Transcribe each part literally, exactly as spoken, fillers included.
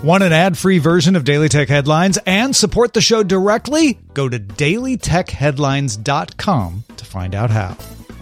Want an ad-free version of Daily Tech Headlines and support the show directly? Go to daily tech headlines dot com to find out how.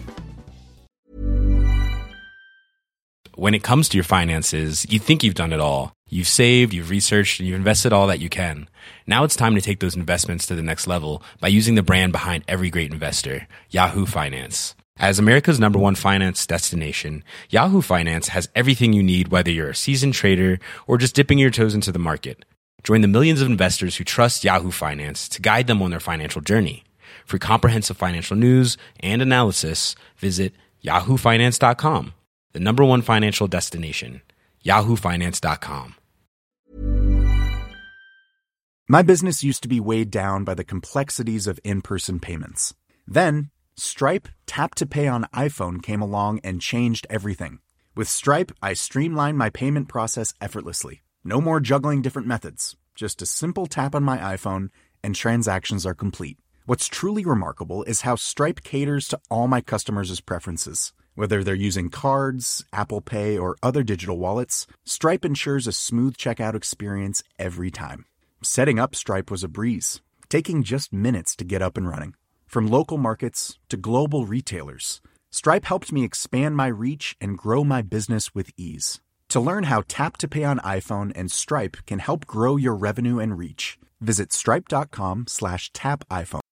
When it comes to your finances, you think you've done it all. You've saved, you've researched, and you've invested all that you can. Now it's time to take those investments to the next level by using the brand behind every great investor, Yahoo Finance. As America's number one finance destination, Yahoo Finance has everything you need, whether you're a seasoned trader or just dipping your toes into the market. Join the millions of investors who trust Yahoo Finance to guide them on their financial journey. For comprehensive financial news and analysis, visit yahoo finance dot com, the number one financial destination, yahoo finance dot com. My business used to be weighed down by the complexities of in-person payments. Then, Stripe Tap to Pay on iPhone came along and changed everything. With Stripe, I streamlined my payment process effortlessly. No more juggling different methods. Just a simple tap on my iPhone and transactions are complete. What's truly remarkable is how Stripe caters to all my customers' preferences. Whether they're using cards, Apple Pay, or other digital wallets, Stripe ensures a smooth checkout experience every time. Setting up Stripe was a breeze, taking just minutes to get up and running. From local markets to global retailers, Stripe helped me expand my reach and grow my business with ease. To learn how Tap to Pay on iPhone and Stripe can help grow your revenue and reach, visit stripe.com slash tap iPhone.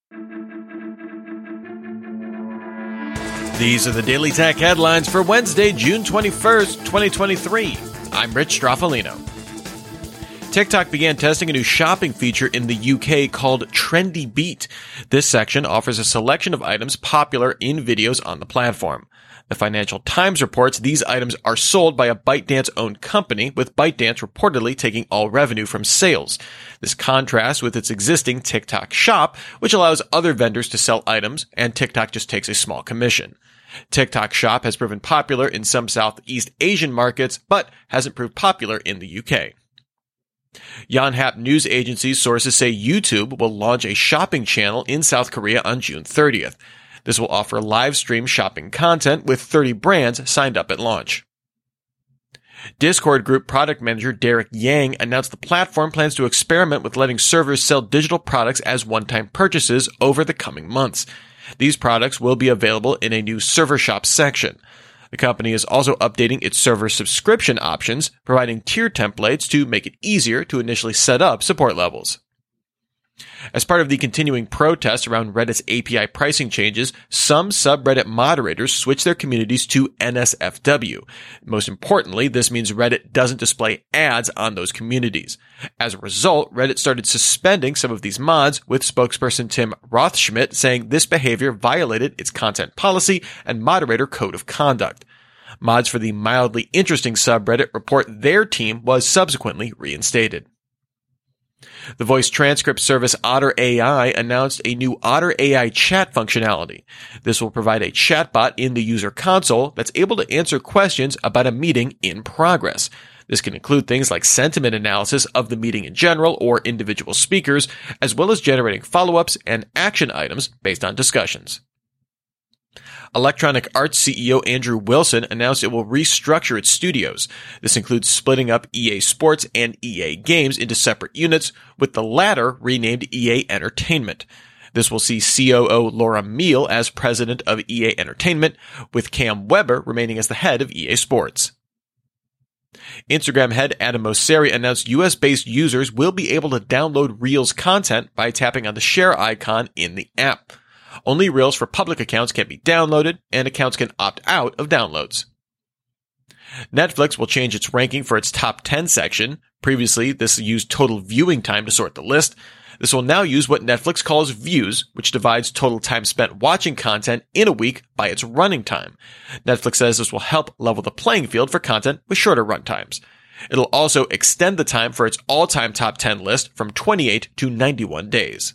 These are the Daily Tech headlines for Wednesday, June twenty-first, twenty twenty-three. I'm Rich Straffolino. TikTok began testing a new shopping feature in the U K called Trendy Beat. This section offers a selection of items popular in videos on the platform. The Financial Times reports these items are sold by a ByteDance-owned company, with ByteDance reportedly taking all revenue from sales. This contrasts with its existing TikTok Shop, which allows other vendors to sell items, and TikTok just takes a small commission. TikTok Shop has proven popular in some Southeast Asian markets, but hasn't proved popular in the U K. Yonhap news agency sources say YouTube will launch a shopping channel in South Korea on June thirtieth. This will offer live stream shopping content with thirty brands signed up at launch. Discord Group product manager Derek Yang announced the platform plans to experiment with letting servers sell digital products as one-time purchases over the coming months. These products will be available in a new server shop section. The company is also updating its server subscription options, providing tier templates to make it easier to initially set up support levels. As part of the continuing protests around Reddit's A P I pricing changes, some subreddit moderators switch their communities to N S F W. Most importantly, this means Reddit doesn't display ads on those communities. As a result, Reddit started suspending some of these mods, with spokesperson Tim Rothschmidt saying this behavior violated its content policy and moderator code of conduct. Mods for the mildly interesting subreddit report their team was subsequently reinstated. The voice transcript service Otter A I announced a new Otter A I chat functionality. This will provide a chatbot in the user console that's able to answer questions about a meeting in progress. This can include things like sentiment analysis of the meeting in general or individual speakers, as well as generating follow-ups and action items based on discussions. Electronic Arts C E O Andrew Wilson announced it will restructure its studios. This includes splitting up E A Sports and E A Games into separate units, with the latter renamed E A Entertainment. This will see C O O Laura Meal as president of E A Entertainment, with Cam Weber remaining as the head of E A Sports. Instagram head Adam Mosseri announced U S-based users will be able to download Reels content by tapping on the share icon in the app. Only Reels for public accounts can be downloaded, and accounts can opt out of downloads. Netflix will change its ranking for its top ten section. Previously, this used total viewing time to sort the list. This will now use what Netflix calls views, which divides total time spent watching content in a week by its running time. Netflix says this will help level the playing field for content with shorter run times. It'll also extend the time for its all-time top ten list from twenty-eight to ninety-one days.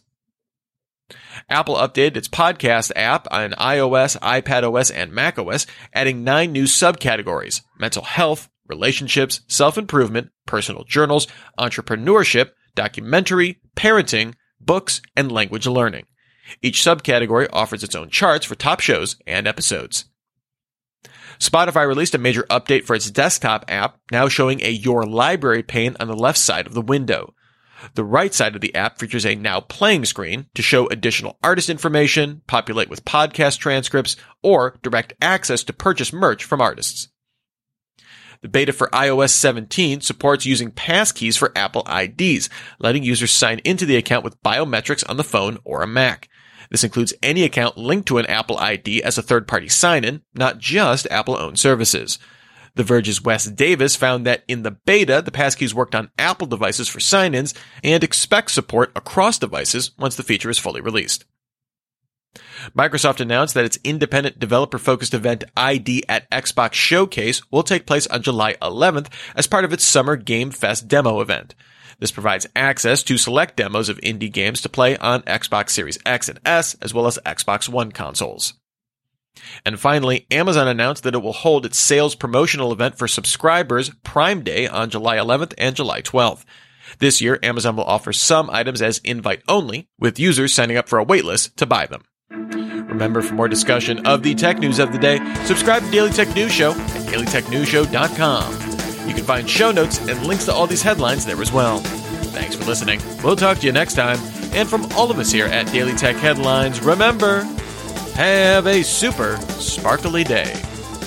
Apple updated its podcast app on iOS, iPadOS, and macOS, adding nine new subcategories: mental health, relationships, self-improvement, personal journals, entrepreneurship, documentary, parenting, books, and language learning. Each subcategory offers its own charts for top shows and episodes. Spotify released a major update for its desktop app, now showing a Your Library pane on the left side of the window. The right side of the app features a Now Playing screen to show additional artist information, populate with podcast transcripts, or direct access to purchase merch from artists. The beta for i O S seventeen supports using passkeys for Apple I Ds, letting users sign into the account with biometrics on the phone or a Mac. This includes any account linked to an Apple I D as a third-party sign-in, not just Apple-owned services. The Verge's Wes Davis found that in the beta, the passkeys worked on Apple devices for sign-ins and expects support across devices once the feature is fully released. Microsoft announced that its independent developer-focused event I D at Xbox Showcase will take place on July eleventh as part of its Summer Game Fest demo event. This provides access to select demos of indie games to play on Xbox Series X and S, as well as Xbox One consoles. And finally, Amazon announced that it will hold its sales promotional event for subscribers Prime Day on July eleventh and July twelfth. This year, Amazon will offer some items as invite-only, with users signing up for a waitlist to buy them. Remember, for more discussion of the tech news of the day, subscribe to Daily Tech News Show at daily tech news show dot com. You can find show notes and links to all these headlines there as well. Thanks for listening. We'll talk to you next time. And from all of us here at Daily Tech Headlines, remember, have a super sparkly day.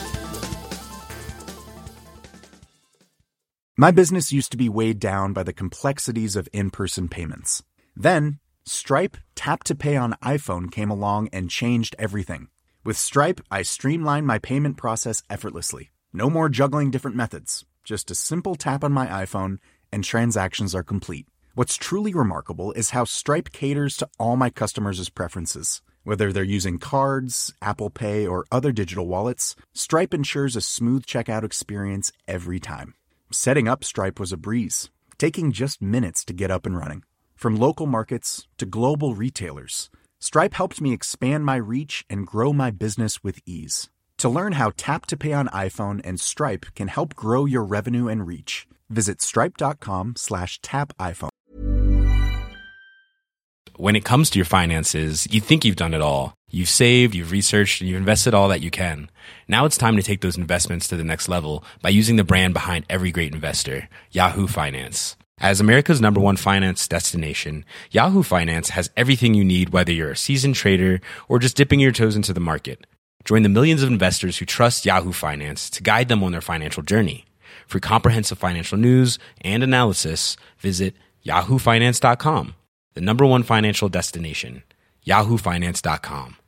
My business used to be weighed down by the complexities of in-person payments. Then, Stripe Tap to Pay on iPhone came along and changed everything. With Stripe, I streamlined my payment process effortlessly. No more juggling different methods. Just a simple tap on my iPhone and transactions are complete. What's truly remarkable is how Stripe caters to all my customers' preferences. Whether they're using cards, Apple Pay, or other digital wallets, Stripe ensures a smooth checkout experience every time. Setting up Stripe was a breeze, taking just minutes to get up and running. From local markets to global retailers, Stripe helped me expand my reach and grow my business with ease. To learn how Tap to Pay on iPhone and Stripe can help grow your revenue and reach, visit stripe.com slash tap iPhone. When it comes to your finances, you think you've done it all. You've saved, you've researched, and you've invested all that you can. Now it's time to take those investments to the next level by using the brand behind every great investor, Yahoo Finance. As America's number one finance destination, Yahoo Finance has everything you need, whether you're a seasoned trader or just dipping your toes into the market. Join the millions of investors who trust Yahoo Finance to guide them on their financial journey. For comprehensive financial news and analysis, visit yahoo finance dot com, the number one financial destination, yahoo finance dot com.